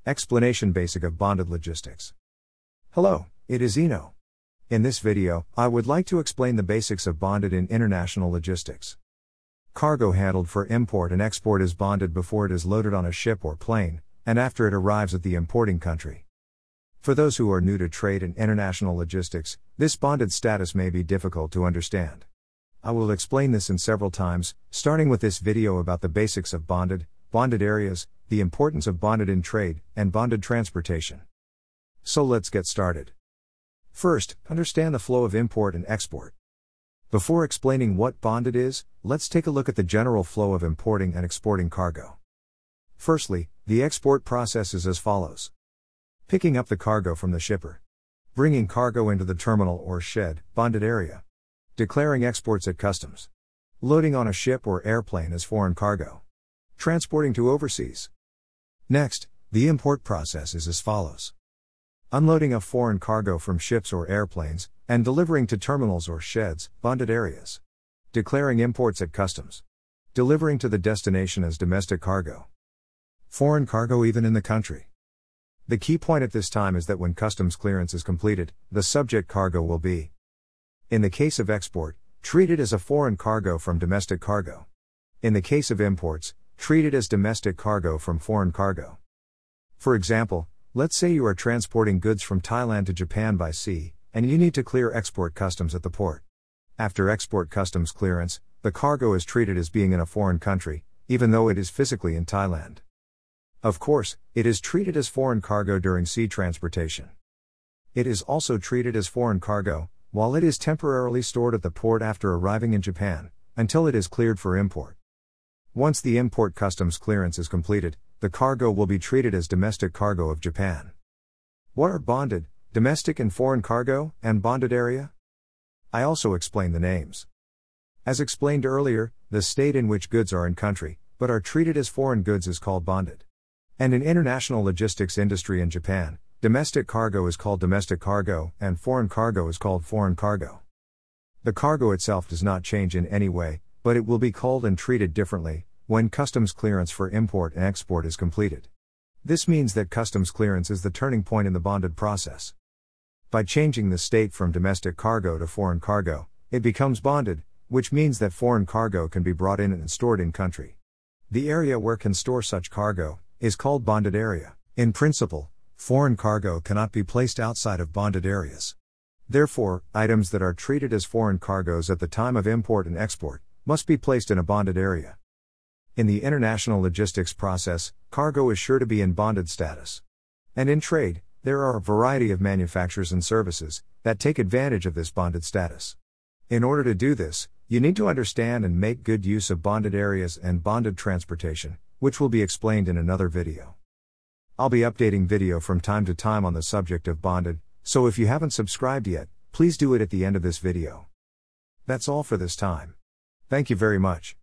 Explanation Basic of Bonded Logistics. Hello, it is Eno. In this video, I would like to explain the basics of bonded in international logistics. Cargo handled for import and export is bonded before it is loaded on a ship or plane, and after it arrives at the importing country. For those who are new to trade and international logistics, this bonded status may be difficult to understand. I will explain this in several times, starting with this video about the basics of bonded areas, the importance of bonded in trade, and bonded transportation. So let's get started. First, understand the flow of import and export. Before explaining what bonded is, let's take a look at the general flow of importing and exporting cargo. Firstly, the export process is as follows. Picking up the cargo from the shipper. Bringing cargo into the terminal or shed, bonded area. Declaring exports at customs. Loading on a ship or airplane as foreign cargo. Transporting to overseas. Next, the import process is as follows. Unloading of foreign cargo from ships or airplanes, and delivering to terminals or sheds, bonded areas. Declaring imports at customs. Delivering to the destination as domestic cargo. Foreign cargo even in the country. The key point at this time is that when customs clearance is completed, the subject cargo will be, in the case of export, treated as a foreign cargo from domestic cargo. In the case of imports, treated as domestic cargo from foreign cargo. For example, let's say you are transporting goods from Thailand to Japan by sea, and you need to clear export customs at the port. After export customs clearance, the cargo is treated as being in a foreign country, even though it is physically in Thailand. Of course, it is treated as foreign cargo during sea transportation. It is also treated as foreign cargo, while it is temporarily stored at the port after arriving in Japan, until it is cleared for import. Once the import customs clearance is completed, the cargo will be treated as domestic cargo of Japan. What are bonded, domestic and foreign cargo, and bonded area? I also explain the names. As explained earlier, the state in which goods are in country, but are treated as foreign goods is called bonded. And in international logistics industry in Japan, domestic cargo is called domestic cargo, and foreign cargo is called foreign cargo. The cargo itself does not change in any way, but it will be called and treated differently when customs clearance for import and export is completed. This means that customs clearance is the turning point in the bonded process. By changing the state from domestic cargo to foreign cargo, it becomes bonded, which means that foreign cargo can be brought in and stored in country. The area where can store such cargo is called bonded area. In principle, foreign cargo cannot be placed outside of bonded areas. Therefore, items that are treated as foreign cargoes at the time of import and export must be placed in a bonded area. In the international logistics process, cargo is sure to be in bonded status. And in trade, there are a variety of manufacturers and services that take advantage of this bonded status. In order to do this, you need to understand and make good use of bonded areas and bonded transportation, which will be explained in another video. I'll be updating video from time to time on the subject of bonded, so if you haven't subscribed yet, please do it at the end of this video. That's all for this time. Thank you very much.